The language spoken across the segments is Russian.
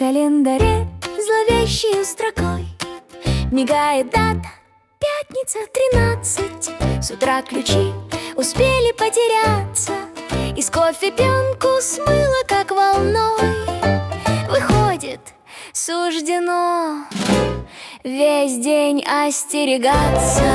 календаре зловещей строкой мигает дата, пятница 13. С утра ключи успели потеряться, из кофе пенку смыло как волной. Выходит, суждено весь день остерегаться.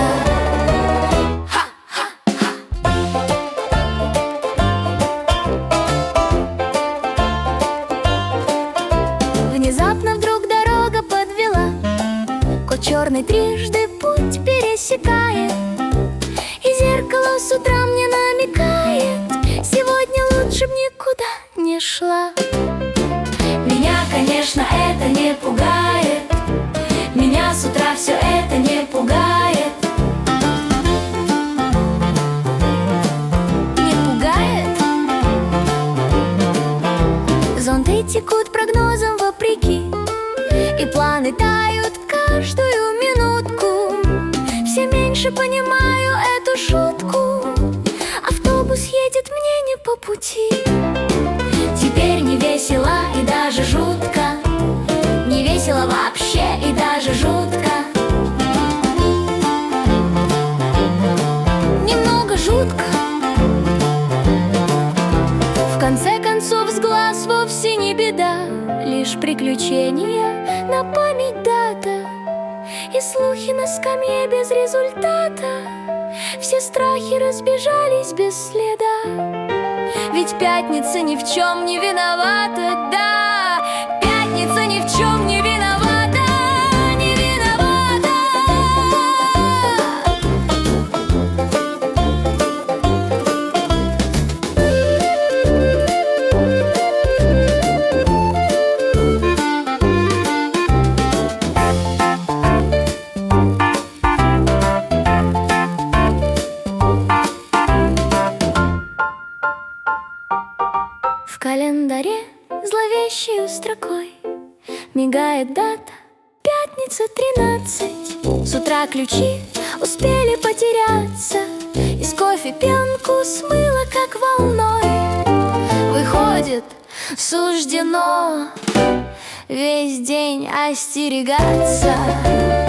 Внезапно вдруг дорога подвела, кот черный трижды путь пересекает, и зеркало с утра мне намекает: сегодня лучше б никуда не шла. Меня, конечно, это не пугает, меня с утра все это не пугает. Не пугает? Зонты текут прогнозом вопреки, и планы тают каждую минутку. Все меньше понимаю эту шутку, автобус едет мне не по пути. Теперь не весело и даже жутко, не весело вообще и даже жутко. Немного жутко. В конце концов, с глаз вовсе не беда, лишь приключения, на память дата и слухи на скамье без результата. Все страхи разбежались без следа, ведь пятница ни в чем не виновата, да, пятница ни в чем не виновата, не виновата. В календаре зловещей строкой мигает дата, пятница 13. С утра ключи успели потеряться, из кофе пенку смыло как волной. Выходит, суждено весь день остерегаться.